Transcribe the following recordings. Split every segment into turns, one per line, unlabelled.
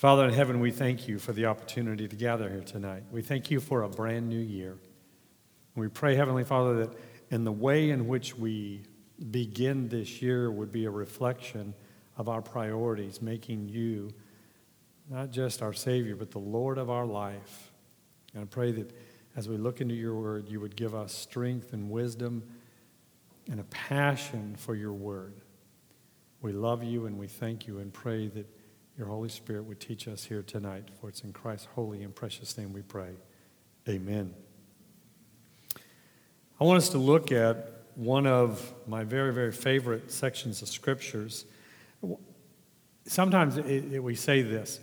Father in heaven, we thank you for the opportunity to gather here tonight. We thank you for a brand new year. We pray, Heavenly Father, that in the way in which we begin this year would be a reflection of our priorities, making you not just our Savior, but the Lord of our life. And I pray that as we look into your word, you would give us strength and wisdom and a passion for your word. We love you and we thank you and pray that your Holy Spirit would teach us here tonight. For it's in Christ's holy and precious name we pray. Amen. I want us to look at one of my very, very favorite sections of scriptures. Sometimes we say this.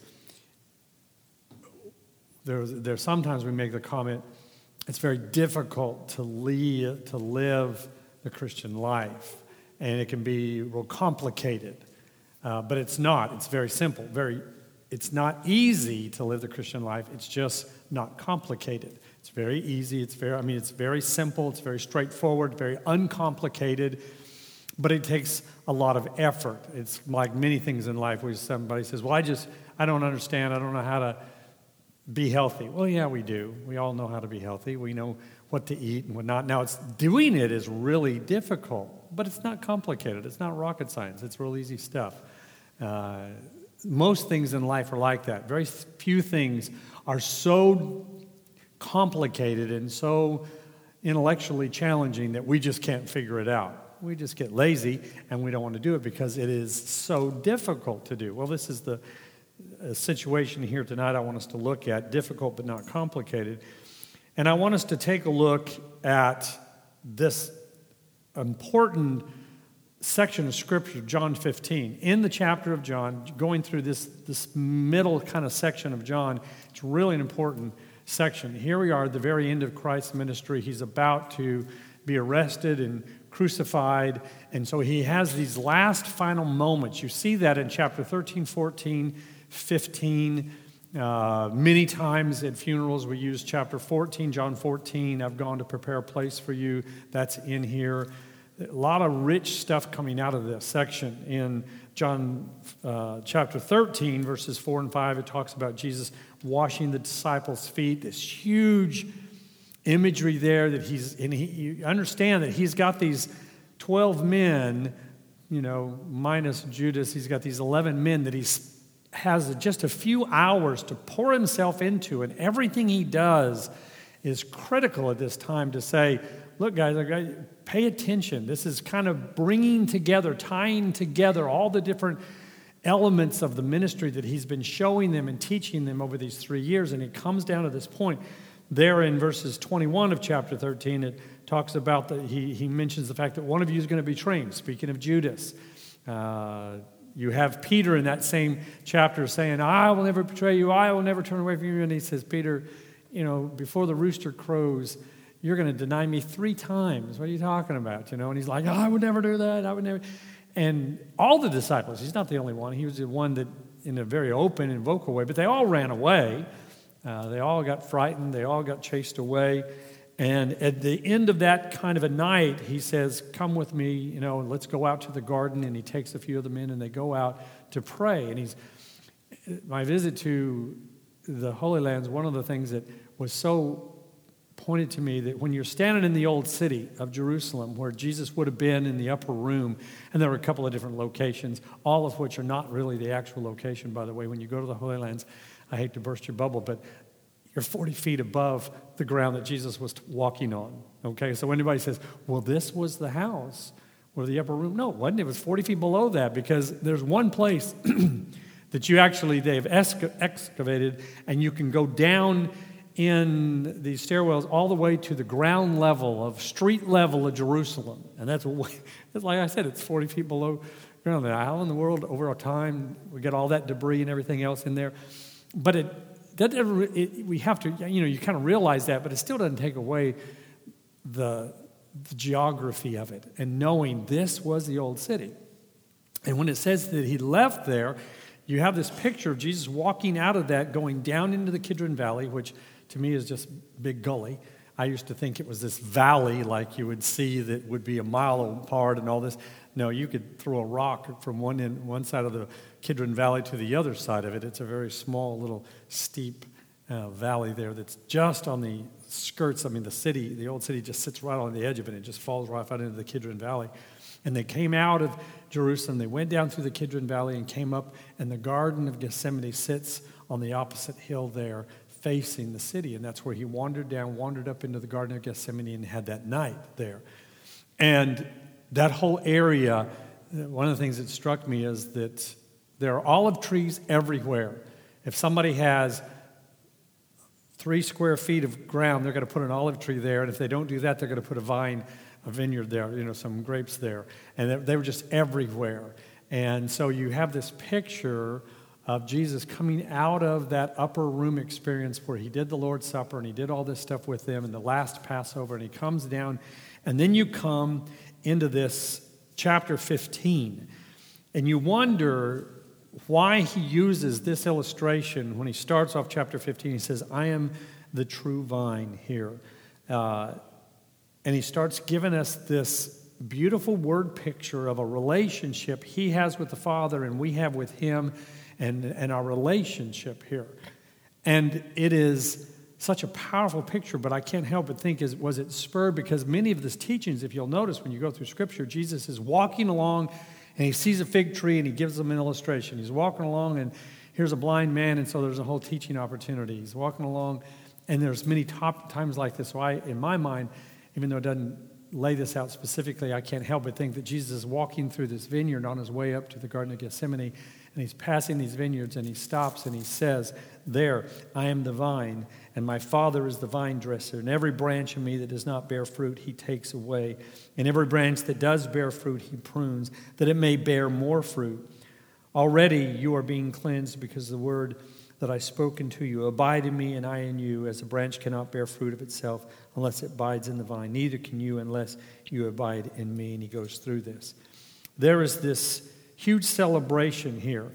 There's sometimes we make the comment, it's very difficult to live the Christian life, and it can be real complicated. But it's not. It's very simple. It's not easy to live the Christian life. It's just not complicated. It's very easy. It's very simple. It's very straightforward, very uncomplicated. But it takes a lot of effort. It's like many things in life where somebody says, well, I don't understand. I don't know how to be healthy. Well, yeah, we do. We all know how to be healthy. We know what to eat and what not. Now, doing it is really difficult, but it's not complicated. It's not rocket science. It's real easy stuff. Most things in life are like that. Very few things are so complicated and so intellectually challenging that we just can't figure it out. We just get lazy and we don't want to do it because it is so difficult to do. Well, this is the situation here tonight I want us to look at, difficult but not complicated. And I want us to take a look at this important section of Scripture, John 15. In the chapter of John, going through this middle kind of section of John, it's really an important section. Here we are at the very end of Christ's ministry. He's about to be arrested and crucified, and so he has these last final moments. You see that in chapter 13, 14, 15. Many times at funerals we use chapter 14, John 14, I've gone to prepare a place for you. That's in here. A lot of rich stuff coming out of this section. In John chapter 13, verses 4 and 5, it talks about Jesus washing the disciples' feet. This huge imagery there that you understand that he's got these 12 men, minus Judas. He's got these 11 men that he has just a few hours to pour himself into, and everything he does is critical at this time to say, look, guys, pay attention. This is kind of bringing together, tying together all the different elements of the ministry that he's been showing them and teaching them over these 3 years. And it comes down to this point. There in verses 21 of chapter 13, it talks about that he mentions the fact that one of you is going to betray him, speaking of Judas. You have Peter in that same chapter saying, I will never betray you, I will never turn away from you. And he says, Peter, before the rooster crows, you're going to deny me 3 times. What are you talking about? And he's like, I would never do that. I would never. And all the disciples, he's not the only one. He was the one that in a very open and vocal way, but they all ran away. They all got frightened. They all got chased away. And at the end of that kind of a night, he says, come with me, let's go out to the garden. And he takes a few of the men and they go out to pray. And my visit to the Holy Lands, one of the things that was so pointed to me that when you're standing in the old city of Jerusalem, where Jesus would have been in the upper room, and there were a couple of different locations, all of which are not really the actual location, by the way. When you go to the Holy Lands, I hate to burst your bubble, but you're 40 feet above the ground that Jesus was walking on. Okay, so when anybody says, well, this was the house or the upper room, no, it wasn't. It was 40 feet below that, because there's one place that they've excavated, and you can go down in these stairwells all the way to the ground level street level of Jerusalem. And that's like I said, it's 40 feet below ground. How in the world over our time we get all that debris and everything else in there? But we have to, you kind of realize that, but it still doesn't take away the geography of it and knowing this was the old city. And when it says that he left there, you have this picture of Jesus walking out of that, going down into the Kidron Valley, which to me is just a big gully, I used to think it was this valley like you would see that would be a mile apart and all this. No, you could throw a rock from one side of the Kidron Valley to the other side of it. It's a very small, little steep valley there that's just on the skirts. I mean, the old city just sits right on the edge of it. And it just falls right out into the Kidron Valley. And they came out of Jerusalem. They went down through the Kidron Valley and came up, and the Garden of Gethsemane sits on the opposite hill there, facing the city. And that's where he wandered up into the Garden of Gethsemane and had that night there. And that whole area, one of the things that struck me is that there are olive trees everywhere. If somebody has 3 square feet of ground, they're going to put an olive tree there. And if they don't do that, they're going to put a vineyard there, some grapes there. And they were just everywhere. And so you have this picture of Jesus coming out of that upper room experience where he did the Lord's Supper and he did all this stuff with them and the last Passover, and he comes down. And then you come into this chapter 15, and you wonder why he uses this illustration when he starts off chapter 15. He says, I am the true vine here. And he starts giving us this beautiful word picture of a relationship he has with the Father and we have with him, and our relationship here. And it is such a powerful picture, but I can't help but think, was it spurred? Because many of these teachings, if you'll notice when you go through Scripture, Jesus is walking along and he sees a fig tree and he gives them an illustration. He's walking along and here's a blind man, and so there's a whole teaching opportunity. He's walking along, and there's many times like this. So in my mind, even though it doesn't lay this out specifically, I can't help but think that Jesus is walking through this vineyard on his way up to the Garden of Gethsemane, and he's passing these vineyards, and he stops and he says, there, I am the vine, and my Father is the vine dresser, and every branch in me that does not bear fruit, he takes away. And every branch that does bear fruit, he prunes, that it may bear more fruit. Already you are being cleansed because of the word that I've spoken to you. Abide in me and I in you, as a branch cannot bear fruit of itself unless it abides in the vine. Neither can you unless you abide in me. And he goes through this. There is this huge celebration here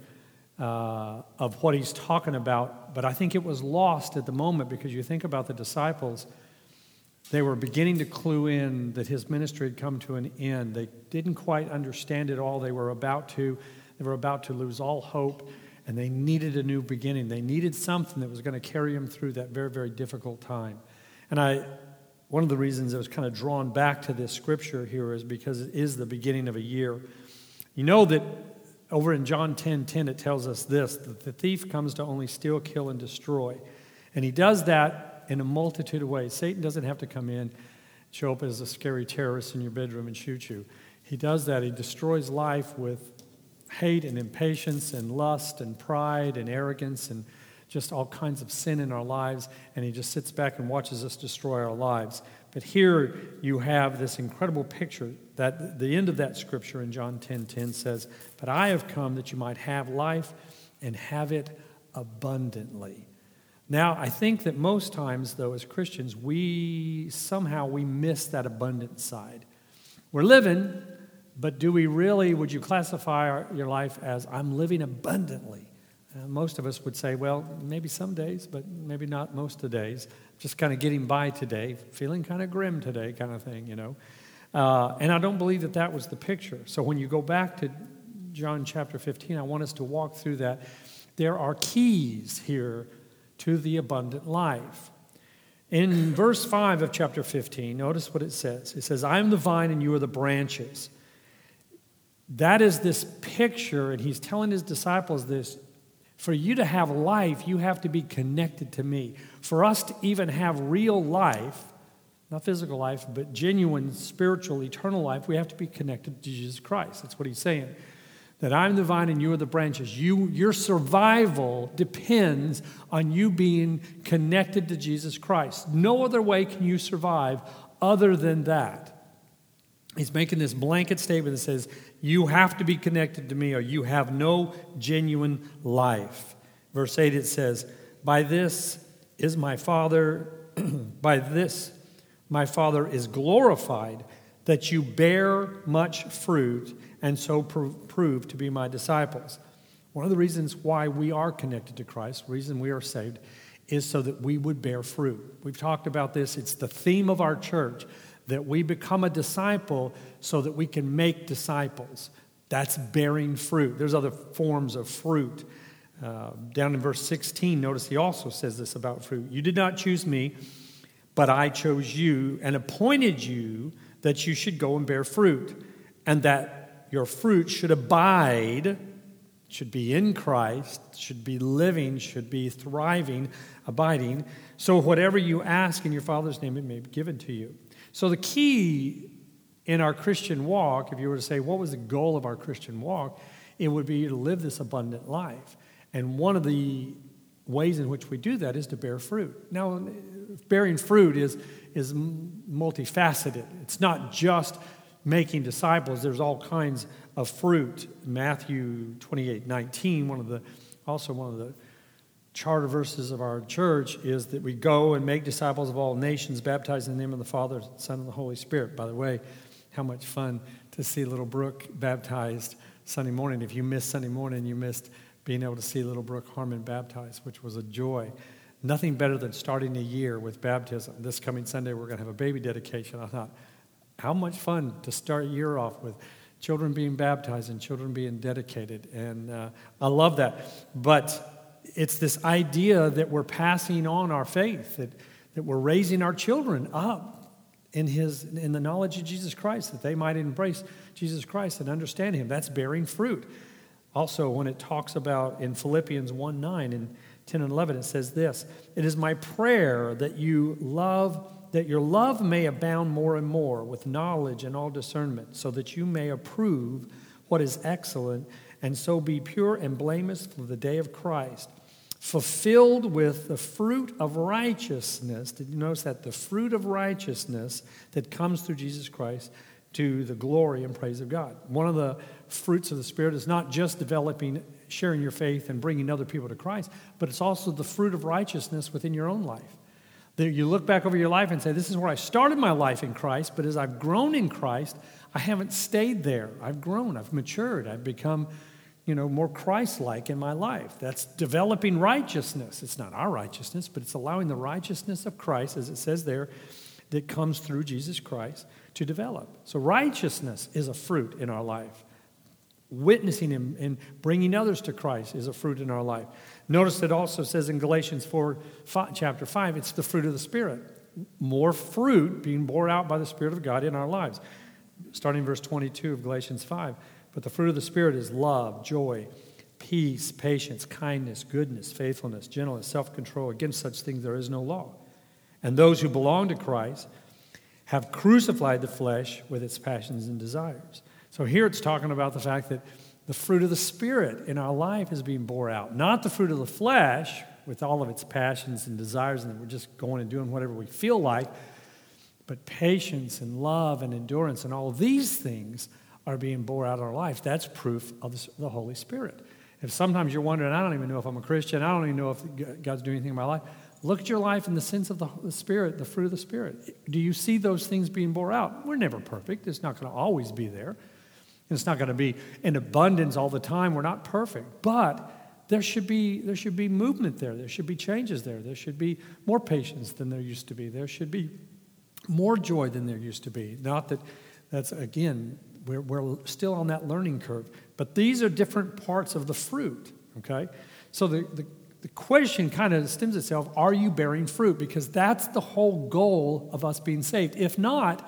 of what he's talking about, but I think it was lost at the moment because you think about the disciples. They were beginning to clue in that his ministry had come to an end. They didn't quite understand it all. They were about to lose all hope, and they needed a new beginning. They needed something that was going to carry them through that very, very difficult time. And one of the reasons I was kind of drawn back to this scripture here is because it is the beginning of a year. You know that over in John 10:10 it tells us this, that the thief comes to only steal, kill, and destroy. And he does that in a multitude of ways. Satan doesn't have to come in, show up as a scary terrorist in your bedroom and shoot you. He does that. He destroys life with hate and impatience and lust and pride and arrogance and just all kinds of sin in our lives, and he just sits back and watches us destroy our lives. But here you have this incredible picture that the end of that scripture in John 10:10 says, but I have come that you might have life and have it abundantly. Now, I think that most times, though, as Christians, we miss that abundant side. We're living, but would you classify your life as, I'm living abundantly? Most of us would say, well, maybe some days, but maybe not most of the days. Just kind of getting by today, feeling kind of grim today kind of thing, And I don't believe that was the picture. So when you go back to John chapter 15, I want us to walk through that. There are keys here to the abundant life. In verse 5 of chapter 15, notice what it says. It says, I am the vine and you are the branches. That is this picture, and he's telling his disciples this. For you to have life, you have to be connected to me. For us to even have real life, not physical life, but genuine, spiritual, eternal life, we have to be connected to Jesus Christ. That's what he's saying. That I'm the vine and you are the branches. Your survival depends on you being connected to Jesus Christ. No other way can you survive other than that. He's making this blanket statement that says, you have to be connected to me or you have no genuine life. Verse 8 it says, by this my Father is glorified, that you bear much fruit and so prove to be my disciples. One of the reasons why we are connected to Christ, the reason we are saved, is so that we would bear fruit. We've talked about this. It's the theme of our church, that we become a disciple so that we can make disciples. That's bearing fruit. There's other forms of fruit. Down in verse 16, notice he also says this about fruit. You did not choose me, but I chose you and appointed you that you should go and bear fruit, and that your fruit should abide, should be in Christ, should be living, should be thriving, abiding. So whatever you ask in your Father's name, it may be given to you. So the key in our Christian walk, if you were to say, what was the goal of our Christian walk? It would be to live this abundant life. And one of the ways in which we do that is to bear fruit. Now, bearing fruit is multifaceted. It's not just making disciples. There's all kinds of fruit. Matthew 28:19, one of the charter verses of our church is that we go and make disciples of all nations, baptizing in the name of the Father, Son, and the Holy Spirit. By the way, how much fun to see little Brooke baptized Sunday morning. If you missed Sunday morning, you missed being able to see little Brooke Harmon baptized, which was a joy. Nothing better than starting a year with baptism. This coming Sunday, we're going to have a baby dedication. I thought, how much fun to start a year off with children being baptized and children being dedicated. And I love that. But it's this idea that we're passing on our faith, that we're raising our children up in the knowledge of Jesus Christ, that they might embrace Jesus Christ and understand him. That's bearing fruit. Also, when it talks about in Philippians 1:9 and 10 and 11, it says this: it is my prayer that your love may abound more and more with knowledge and all discernment, so that you may approve what is excellent, and so be pure and blameless for the day of Christ, fulfilled with the fruit of righteousness. Did you notice that? The fruit of righteousness that comes through Jesus Christ to the glory and praise of God. One of the fruits of the Spirit is not just sharing your faith and bringing other people to Christ, but it's also the fruit of righteousness within your own life. That you look back over your life and say, this is where I started my life in Christ, but as I've grown in Christ, I haven't stayed there. I've grown, I've matured, I've become more Christ-like in my life. That's developing righteousness. It's not our righteousness, but it's allowing the righteousness of Christ, as it says there, that comes through Jesus Christ to develop. So righteousness is a fruit in our life. Witnessing him and bringing others to Christ is a fruit in our life. Notice it also says in Galatians chapter 5, it's the fruit of the Spirit. More fruit being borne out by the Spirit of God in our lives. Starting in verse 22 of Galatians 5. But the fruit of the Spirit is love, joy, peace, patience, kindness, goodness, faithfulness, gentleness, self-control. Against such things there is no law. And those who belong to Christ have crucified the flesh with its passions and desires. So here it's talking about the fact that the fruit of the Spirit in our life is being borne out. Not the fruit of the flesh with all of its passions and desires, and we're just going and doing whatever we feel like, but patience and love and endurance and all of these things are being borne out in our life. That's proof of the Holy Spirit. If sometimes you're wondering, I don't even know if I'm a Christian, I don't even know if God's doing anything in my life, look at your life in the sense of the Spirit, the fruit of the Spirit. Do you see those things being borne out? We're never perfect. It's not going to always be there. It's not going to be in abundance all the time. We're not perfect. But there should be movement there. There should be changes there. There should be more patience than there used to be. There should be more joy than there used to be. Not that that's, again, we're still on that learning curve. But these are different parts of the fruit, okay? So the question kind of stems itself, are you bearing fruit? Because that's the whole goal of us being saved. If not,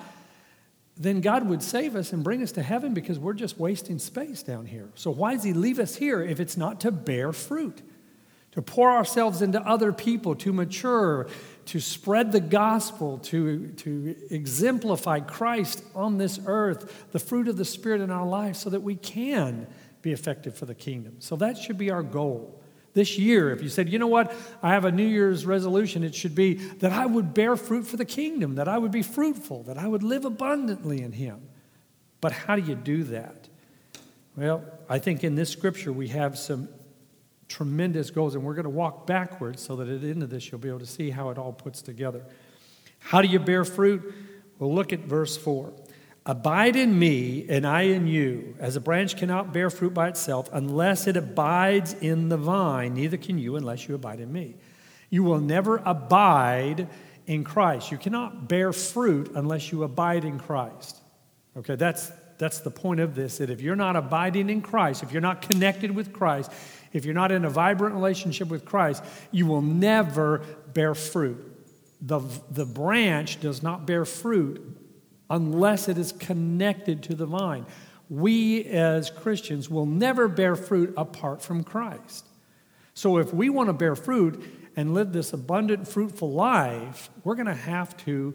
then God would save us and bring us to heaven because we're just wasting space down here. So why does he leave us here if it's not to bear fruit? To pour ourselves into other people, to mature, to spread the gospel, to exemplify Christ on this earth, the fruit of the Spirit in our life so that we can be effective for the kingdom. So that should be our goal. This year, if you said, you know what, I have a New Year's resolution, it should be that I would bear fruit for the kingdom, that I would be fruitful, that I would live abundantly in him. But how do you do that? Well, I think in this scripture we have some tremendous goals, and we're going to walk backwards so that at the end of this you'll be able to see how it all puts together. How do you bear fruit? Well, look at verse 4. Abide in me, and I in you. As a branch cannot bear fruit by itself unless it abides in the vine, neither can you unless you abide in me. You will never abide in Christ. You cannot bear fruit unless you abide in Christ. Okay, that's the point of this, that if you're not abiding in Christ, if you're not connected with Christ, if you're not in a vibrant relationship with Christ, you will never bear fruit. The branch does not bear fruit unless it is connected to the vine. We as Christians will never bear fruit apart from Christ. So if we want to bear fruit and live this abundant, fruitful life, we're going to have to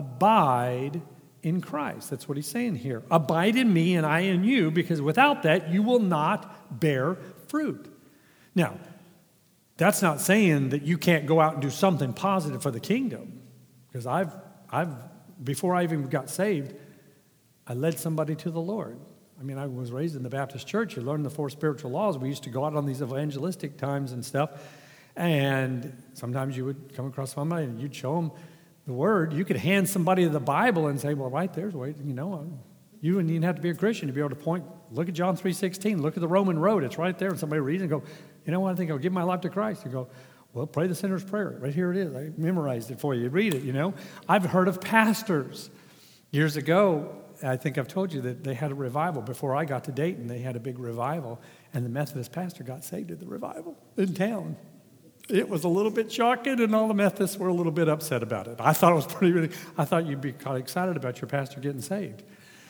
abide in Christ. That's what he's saying here. Abide in me and I in you, because without that, you will not bear fruit. Now, that's not saying that you can't go out and do something positive for the kingdom, because I've before I even got saved, I led somebody to the Lord. I mean, I was raised in the Baptist church. You learn the 4 spiritual laws. We used to go out on these evangelistic times and stuff, and sometimes you would come across somebody and you'd show them the Word. You could hand somebody the Bible and say, well, right there's way, you wouldn't even have to be a Christian to be able to point, look at John 3:16, look at the Roman road, it's right there. And somebody reads and go, you know what, I think I'll give my life to Christ. You go, well, pray the sinner's prayer. Right here it is. I memorized it for you. Read it, I've heard of pastors. Years ago, I think I've told you that they had a revival. Before I got to Dayton, they had a big revival, and the Methodist pastor got saved at the revival in town. It was a little bit shocking, and all the Methodists were a little bit upset about it. I thought it was I thought you'd be kind of excited about your pastor getting saved.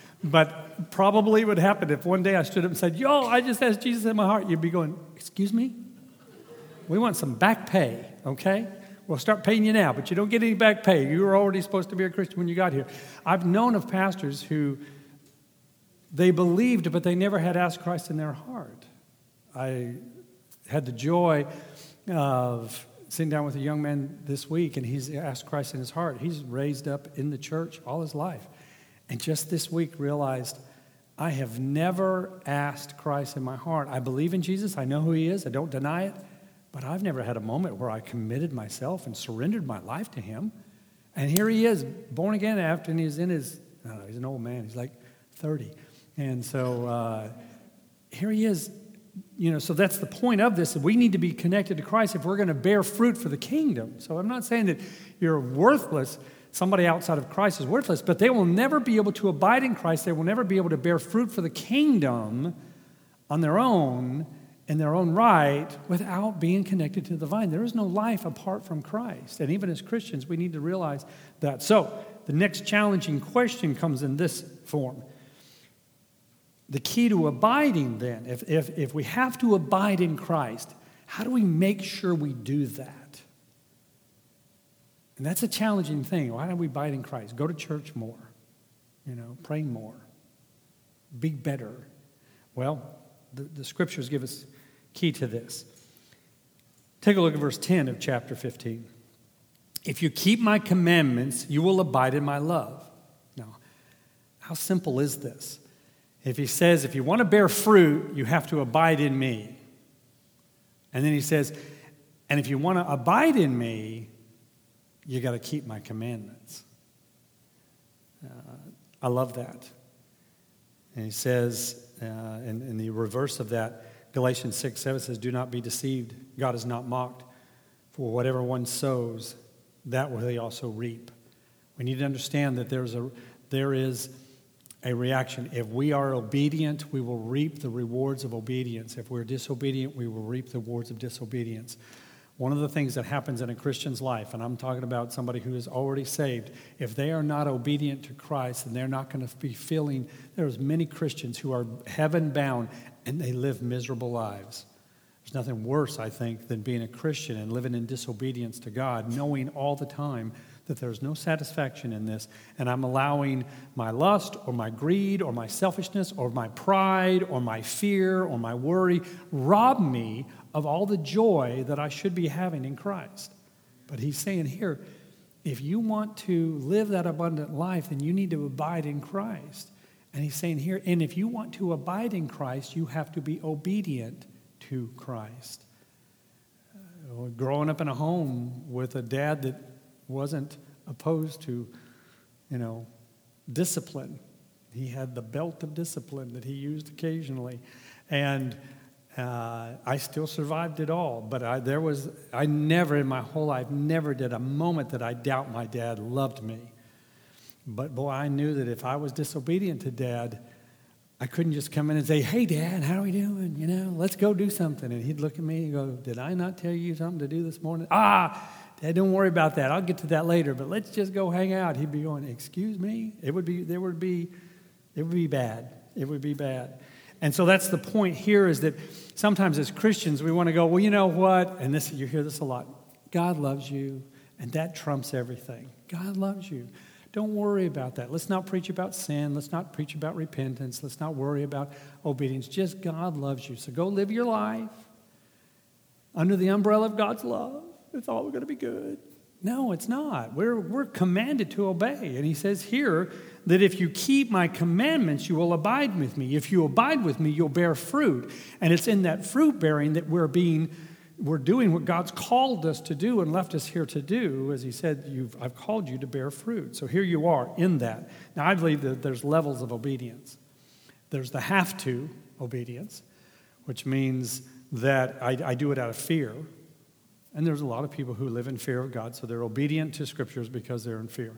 But probably would happen if one day I stood up and said, yo, I just asked Jesus in my heart. You'd be going, excuse me? We want some back pay, okay? We'll start paying you now, but you don't get any back pay. You were already supposed to be a Christian when you got here. I've known of pastors who they believed, but they never had asked Christ in their heart. I had the joy of sitting down with a young man this week, and he's asked Christ in his heart. He's raised up in the church all his life. And just this week realized, I have never asked Christ in my heart. I believe in Jesus. I know who he is. I don't deny it. But I've never had a moment where I committed myself and surrendered my life to him. And here he is, born again after, and he's in his, I don't know, he's an old man. He's like 30. And so here he is. So that's the point of this. We need to be connected to Christ if we're going to bear fruit for the kingdom. So I'm not saying that you're worthless. Somebody outside of Christ is worthless, but they will never be able to abide in Christ. They will never be able to bear fruit for the kingdom on their own, in their own right, without being connected to the vine. There is no life apart from Christ. And even as Christians, we need to realize that. So the next challenging question comes in this form. The key to abiding then, if we have to abide in Christ, how do we make sure we do that? And that's a challenging thing. Why don't we abide in Christ? Go to church more, pray more, be better. Well, the scriptures give us key to this. Take a look at verse 10 of chapter 15. If you keep my commandments, you will abide in my love. Now, how simple is this? If he says, if you want to bear fruit, you have to abide in me. And then he says, and if you want to abide in me, you got to keep my commandments. I love that. And he says, in the reverse of that, Galatians 6:7 says, do not be deceived. God is not mocked. For whatever one sows, that will he also reap. We need to understand that there is a reaction. If we are obedient, we will reap the rewards of obedience. If we're disobedient, we will reap the rewards of disobedience. One of the things that happens in a Christian's life, and I'm talking about somebody who is already saved, if they are not obedient to Christ, then they're not going to be feeling, there's many Christians who are heaven-bound, and they live miserable lives. There's nothing worse, I think, than being a Christian and living in disobedience to God, knowing all the time that there's no satisfaction in this, and I'm allowing my lust or my greed or my selfishness or my pride or my fear or my worry rob me of all the joy that I should be having in Christ. But he's saying here, if you want to live that abundant life, then you need to abide in Christ. And he's saying here, and if you want to abide in Christ, you have to be obedient to Christ. Growing up in a home with a dad that wasn't opposed to, discipline. He had the belt of discipline that he used occasionally. And I still survived it all, but I never in my whole life, never did a moment that I doubt my dad loved me. But boy, I knew that if I was disobedient to Dad, I couldn't just come in and say, "Hey, Dad, how are we doing? You know, let's go do something." And he'd look at me and go, "Did I not tell you something to do this morning?" Dad, don't worry about that. I'll get to that later, but let's just go hang out. He'd be going, "Excuse me?" It would be bad. It would be bad. And so that's the point here, is that sometimes as Christians, we want to go, well, you know what? And this, you hear this a lot. God loves you, and that trumps everything. God loves you. Don't worry about that. Let's not preach about sin. Let's not preach about repentance. Let's not worry about obedience. Just God loves you. So go live your life under the umbrella of God's love. It's all going to be good. No, it's not. We're commanded to obey. And he says here that if you keep my commandments, you will abide with me. If you abide with me, you'll bear fruit. And it's in that fruit bearing that we're doing what God's called us to do and left us here to do. As he said, I've called you to bear fruit. So here you are in that. Now, I believe that there's levels of obedience. There's the have to obedience, which means that I do it out of fear. And there's a lot of people who live in fear of God, so they're obedient to scriptures because they're in fear.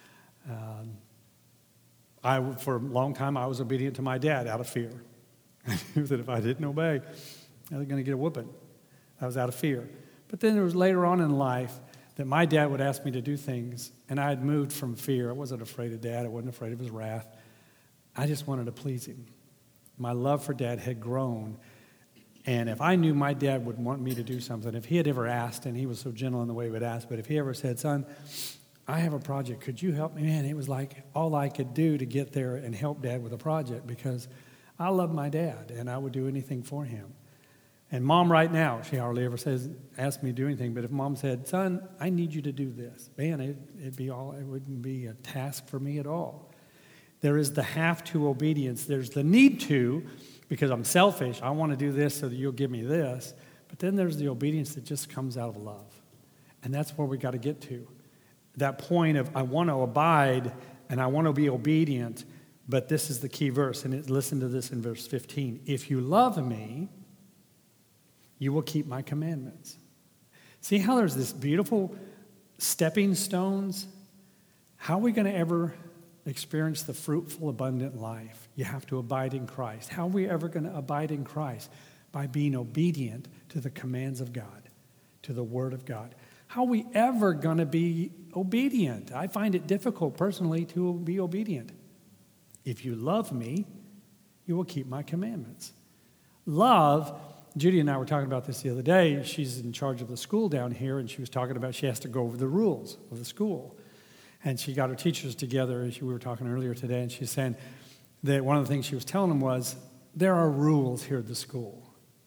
For a long time, I was obedient to my dad out of fear. I knew that if I didn't obey, I was going to get a whooping. I was out of fear. But then there was later on in life that my dad would ask me to do things, and I had moved from fear. I wasn't afraid of Dad. I wasn't afraid of his wrath. I just wanted to please him. My love for Dad had grown. And if I knew my dad would want me to do something, if he had ever asked, and he was so gentle in the way he would ask, but if he ever said, "Son, I have a project. Could you help me?" Man, it was like all I could do to get there and help Dad with a project, because I love my dad, and I would do anything for him. And Mom right now, she hardly ever asks me to do anything, but if Mom said, "Son, I need you to do this," man, it wouldn't be a task for me at all. There is the have to obedience. There's the need to, because I'm selfish. I want to do this so that you'll give me this. But then there's the obedience that just comes out of love. And that's where we got to get to. That point of I want to abide and I want to be obedient, but this is the key verse. And listen to this in verse 15. If you love me, you will keep my commandments. See how there's this beautiful stepping stones? How are we going to ever experience the fruitful, abundant life? You have to abide in Christ. How are we ever going to abide in Christ? By being obedient to the commands of God, to the Word of God. How are we ever going to be obedient? I find it difficult personally to be obedient. If you love me, you will keep my commandments. Love, Judy and I were talking about this the other day. She's in charge of the school down here, and she was talking about she has to go over the rules of the school. And she got her teachers together, as we were talking earlier today, and she's saying that one of the things she was telling them was, there are rules here at the school.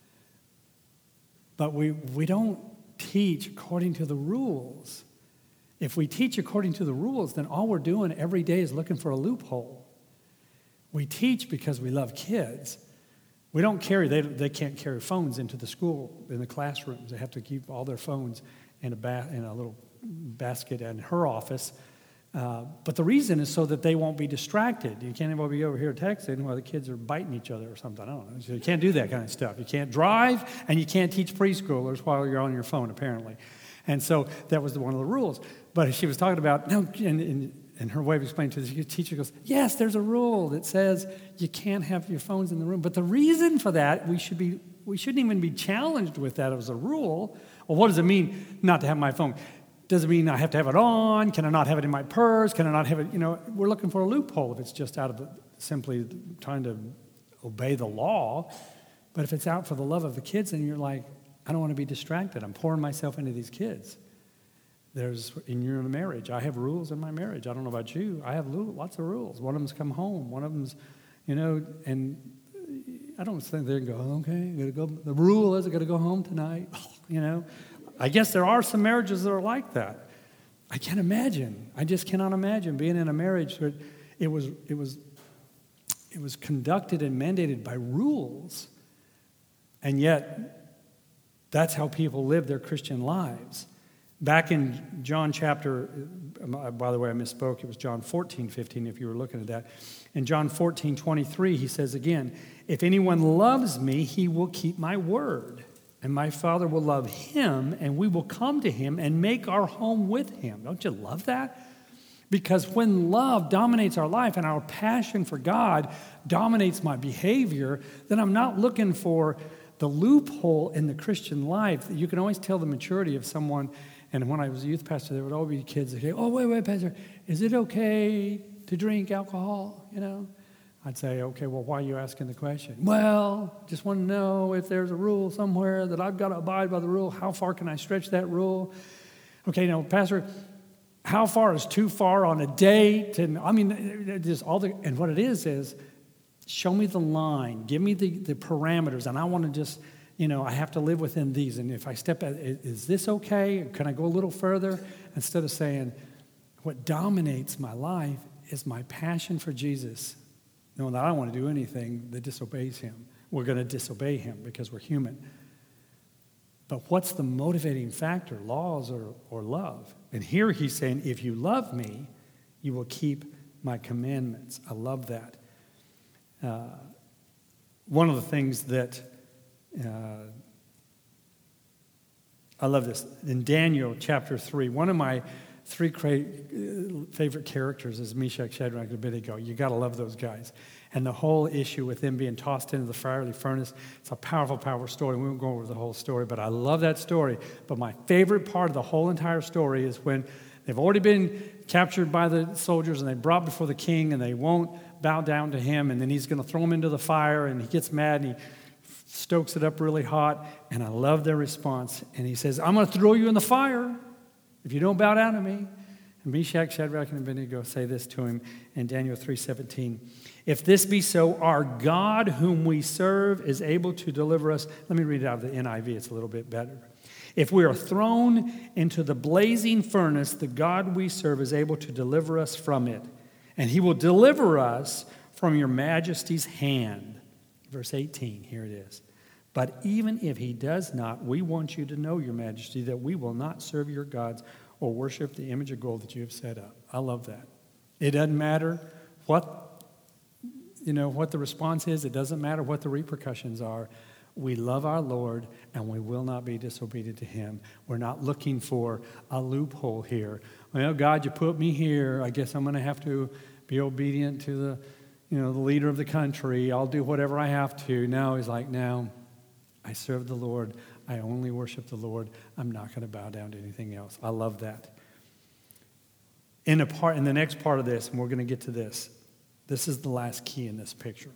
But we don't teach according to the rules. If we teach according to the rules, then all we're doing every day is looking for a loophole. We teach because we love kids. We don't carry, they can't carry phones into the school, in the classrooms. They have to keep all their phones in a little basket in her office. But the reason is so that they won't be distracted. You can't be over here texting while the kids are biting each other or something. I don't know. So you can't do that kind of stuff. You can't drive, and you can't teach preschoolers while you're on your phone, apparently. And so that was one of the rules. But she was talking about, no, and her way of explaining to the teacher goes, yes, there's a rule that says you can't have your phones in the room. But the reason for that, we shouldn't even be challenged with that as a rule. Well, what does it mean not to have my phone? Does it mean I have to have it on? Can I not have it in my purse? Can I not have it? We're looking for a loophole if it's just out of simply trying to obey the law. But if it's out for the love of the kids, and you're like, I don't want to be distracted. I'm pouring myself into these kids. You're in a marriage. I have rules in my marriage. I don't know about you. I have lots of rules. One of them's come home. One of them's, and I don't sit there and go, okay, I gotta go. The rule is I got to go home tonight. I guess there are some marriages that are like that. I can't imagine. I just cannot imagine being in a marriage where it was conducted and mandated by rules, and yet that's how people live their Christian lives. Back in John chapter, by the way, I misspoke. It was John 14:15 if you were looking at that. In John 14:23, he says again, if anyone loves me, he will keep my word. And my Father will love him, and we will come to him and make our home with him. Don't you love that? Because when love dominates our life and our passion for God dominates my behavior, then I'm not looking for the loophole in the Christian life. You can always tell the maturity of someone. And when I was a youth pastor, there would always be kids that say, oh, wait, Pastor, is it okay to drink alcohol, I'd say, okay, well, why are you asking the question? Well, just want to know if there's a rule somewhere that I've got to abide by the rule. How far can I stretch that rule? Okay, now, Pastor, how far is too far on a date? And and what it is show me the line. Give me the parameters, and I want to just, I have to live within these. And if I step out, is this okay? Can I go a little further? Instead of saying, what dominates my life is my passion for Jesus, knowing that I don't want to do anything that disobeys him. We're going to disobey him because we're human. But what's the motivating factor, laws or love? And here he's saying, if you love me, you will keep my commandments. I love that. One of the things that I love this. In Daniel chapter 3, one of my three favorite characters is Meshach, Shadrach, and Abednego. You got to love those guys. And the whole issue with them being tossed into the fiery furnace, it's a powerful, powerful story. We won't go over the whole story, but I love that story. But my favorite part of the whole entire story is when they've already been captured by the soldiers and they brought before the king and they won't bow down to him, and then he's going to throw them into the fire, and he gets mad and he stokes it up really hot, and I love their response. And he says, I'm going to throw you in the fire if you don't bow down to me. And Meshach, Shadrach, and Abednego say this to him in Daniel 3:17. If this be so, our God whom we serve is able to deliver us. Let me read it out of the NIV. It's a little bit better. If we are thrown into the blazing furnace, the God we serve is able to deliver us from it. And he will deliver us from your majesty's hand. Verse 18, here it is. But even if he does not, we want you to know, your majesty, that we will not serve your gods or worship the image of gold that you have set up. I love that. It doesn't matter what the response is. It doesn't matter what the repercussions are. We love our Lord, and we will not be disobedient to him. We're not looking for a loophole here. Well, God, you put me here. I guess I'm going to have to be obedient to the leader of the country. I'll do whatever I have to. Now he's like, no, I serve the Lord. I only worship the Lord. I'm not going to bow down to anything else. I love that. In the next part of this, and we're going to get to this, this is the last key in this picture.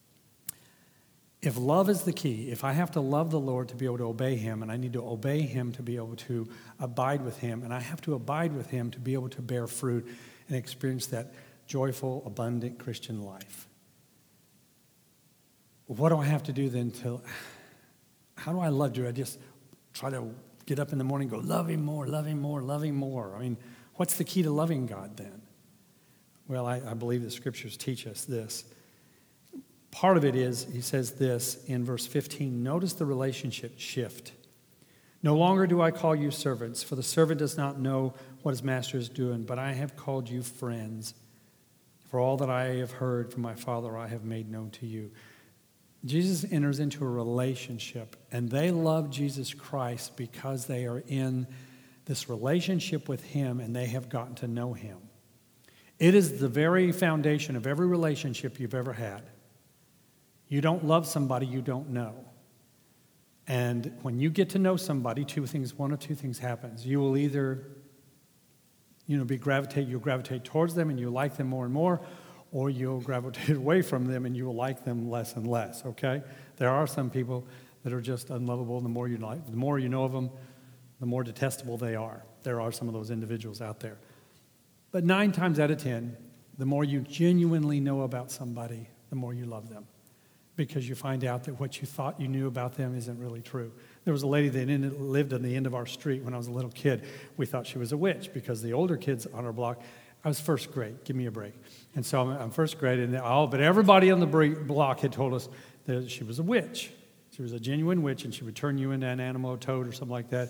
If love is the key, if I have to love the Lord to be able to obey him, and I need to obey him to be able to abide with him, and I have to abide with him to be able to bear fruit and experience that joyful, abundant Christian life. What do I have to do then how do I love? Do I just try to get up in the morning and go, love him more, love him more, love him more? I mean, what's the key to loving God then? Well, I believe the scriptures teach us this. Part of it is, he says this in verse 15, notice the relationship shift. No longer do I call you servants, for the servant does not know what his master is doing, but I have called you friends. For all that I have heard from my Father, I have made known to you. Jesus enters into a relationship, and they love Jesus Christ because they are in this relationship with him, and they have gotten to know him. It is the very foundation of every relationship you've ever had. You don't love somebody you don't know. And when you get to know somebody, one of two things happens. You will either, you'll gravitate towards them and you like them more and more, or you'll gravitate away from them and you will like them less and less, okay? There are some people that are just unlovable. The more you know of them, the more detestable they are. There are some of those individuals out there. But 9 times out of 10, the more you genuinely know about somebody, the more you love them. Because you find out that what you thought you knew about them isn't really true. There was a lady that lived on the end of our street when I was a little kid. We thought she was a witch because the older kids on our block, I was first grade, give me a break. And so I'm first grade, but everybody on the block had told us that she was a witch. She was a genuine witch, and she would turn you into an animal, a toad, or something like that.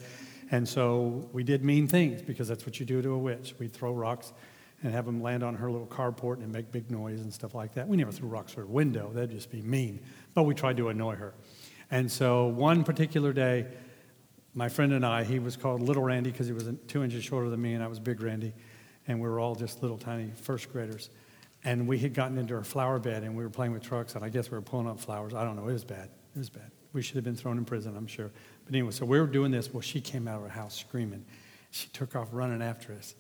And so we did mean things because that's what you do to a witch. We'd throw rocks and have them land on her little carport and make big noise and stuff like that. We never threw rocks through her window. That'd just be mean. But we tried to annoy her. And so one particular day, my friend and I, he was called Little Randy because he was 2 inches shorter than me, and I was Big Randy. And we were all just little tiny first graders. And we had gotten into our flower bed, and we were playing with trucks, and I guess we were pulling up flowers. I don't know. It was bad. It was bad. We should have been thrown in prison, I'm sure. But anyway, so we were doing this. Well, she came out of her house screaming. She took off running after us.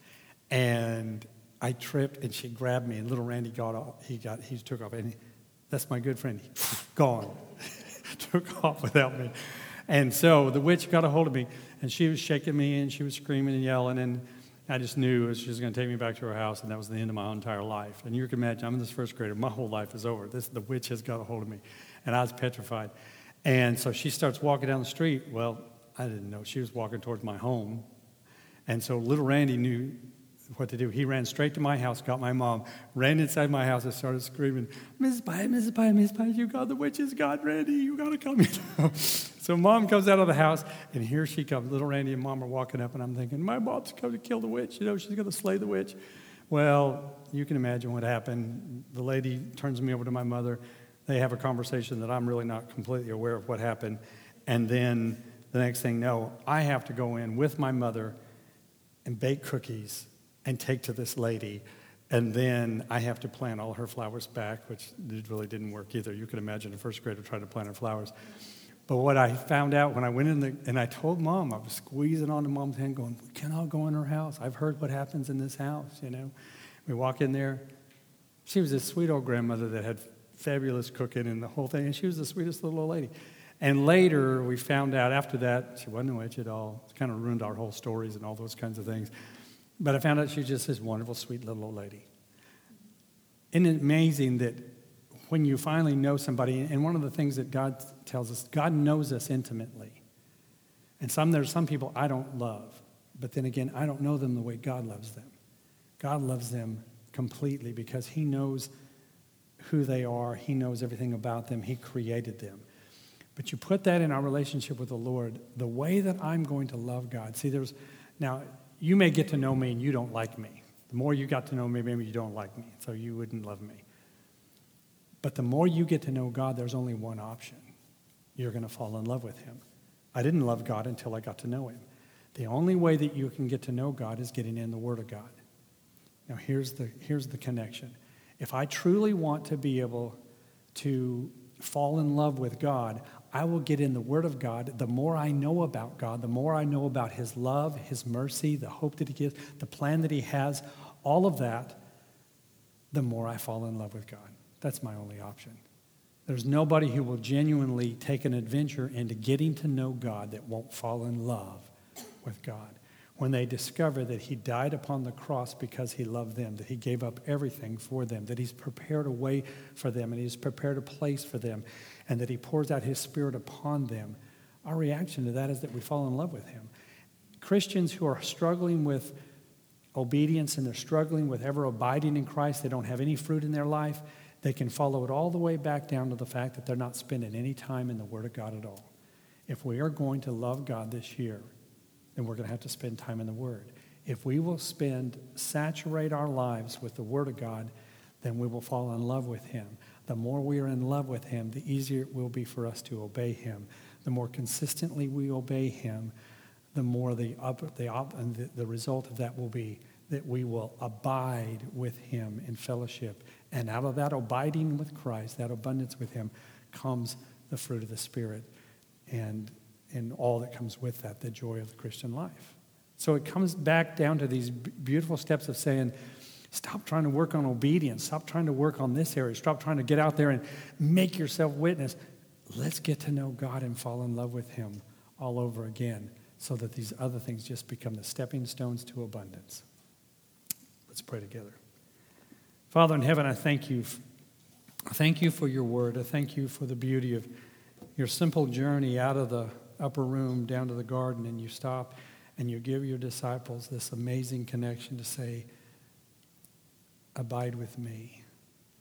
And I tripped, and she grabbed me, and little Randy got off. He took off, and that's my good friend. He, gone. Took off without me. And so the witch got a hold of me, and she was shaking me, and she was screaming and yelling, and I just knew she was going to take me back to her house, and that was the end of my entire life. And you can imagine, I'm in this first grader. My whole life is over. The witch has got a hold of me, and I was petrified. And so she starts walking down the street. Well, I didn't know. She was walking towards my home. And so little Randy knew what to do. He ran straight to my house, got my mom, ran inside my house and started screaming, Mrs. Pye, Mrs. Pye, Mrs. Pye, you got the witches, God, Randy, you got to come. So Mom comes out of the house, and here she comes. Little Randy and Mom are walking up, and I'm thinking, my mom's going to kill the witch. She's going to slay the witch. Well, you can imagine what happened. The lady turns me over to my mother. They have a conversation that I'm really not completely aware of what happened. And then the next thing, I have to go in with my mother and bake cookies and take to this lady. And then I have to plant all her flowers back, which really didn't work either. You could imagine a first grader trying to plant her flowers. But what I found out when I went in and I told Mom, I was squeezing onto Mom's hand going, we cannot go in her house. I've heard what happens in this house, We walk in there. She was this sweet old grandmother that had fabulous cooking and the whole thing, and she was the sweetest little old lady. And later, we found out after that, she wasn't a witch at all. It kind of ruined our whole stories and all those kinds of things. But I found out she was just this wonderful, sweet little old lady. Isn't it amazing that when you finally know somebody, and one of the things that God tells us, God knows us intimately. And there's some people I don't love, but then again, I don't know them the way God loves them. God loves them completely because he knows who they are. He knows everything about them. He created them. But you put that in our relationship with the Lord, the way that I'm going to love God. See, now, you may get to know me and you don't like me. The more you got to know me, maybe you don't like me, so you wouldn't love me. But the more you get to know God, there's only one option. You're going to fall in love with him. I didn't love God until I got to know him. The only way that you can get to know God is getting in the Word of God. Now, here's the connection. If I truly want to be able to fall in love with God, I will get in the Word of God. The more I know about God, the more I know about his love, his mercy, the hope that he gives, the plan that he has, all of that, the more I fall in love with God. That's my only option. There's nobody who will genuinely take an adventure into getting to know God that won't fall in love with God. When they discover that he died upon the cross because he loved them, that he gave up everything for them, that he's prepared a way for them, and he's prepared a place for them, and that he pours out his Spirit upon them, our reaction to that is that we fall in love with him. Christians who are struggling with obedience and they're struggling with ever abiding in Christ, they don't have any fruit in their life, they can follow it all the way back down to the fact that they're not spending any time in the Word of God at all. If we are going to love God this year, then we're going to have to spend time in the Word. If we will saturate our lives with the Word of God, then we will fall in love with him. The more we are in love with him, the easier it will be for us to obey him. The more consistently we obey him, the more the result of that will be that we will abide with him in fellowship. And out of that abiding with Christ, that abundance with him, comes the fruit of the Spirit and all that comes with that, the joy of the Christian life. So it comes back down to these beautiful steps of saying, stop trying to work on obedience. Stop trying to work on this area. Stop trying to get out there and make yourself witness. Let's get to know God and fall in love with him all over again so that these other things just become the stepping stones to abundance. Let's pray together. Father in heaven, I thank you. I thank you for your word. I thank you for the beauty of your simple journey out of the upper room down to the garden, and you stop and you give your disciples this amazing connection to say, abide with me.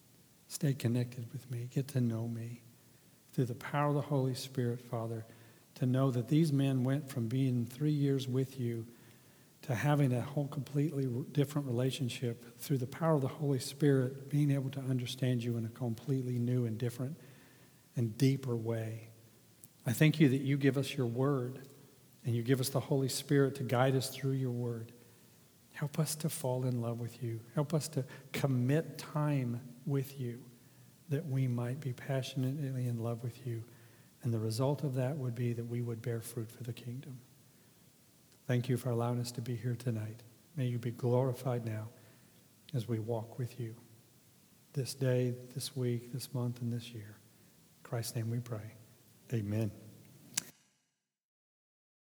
Stay connected with me. Get to know me. Through the power of the Holy Spirit, Father, to know that these men went from being 3 years with you to having a whole completely different relationship through the power of the Holy Spirit, being able to understand you in a completely new and different and deeper way. I thank you that you give us your word and you give us the Holy Spirit to guide us through your word. Help us to fall in love with you. Help us to commit time with you that we might be passionately in love with you. And the result of that would be that we would bear fruit for the kingdom. Thank you for allowing us to be here tonight. May you be glorified now as we walk with you this day, this week, this month, and this year. In Christ's name we pray. Amen.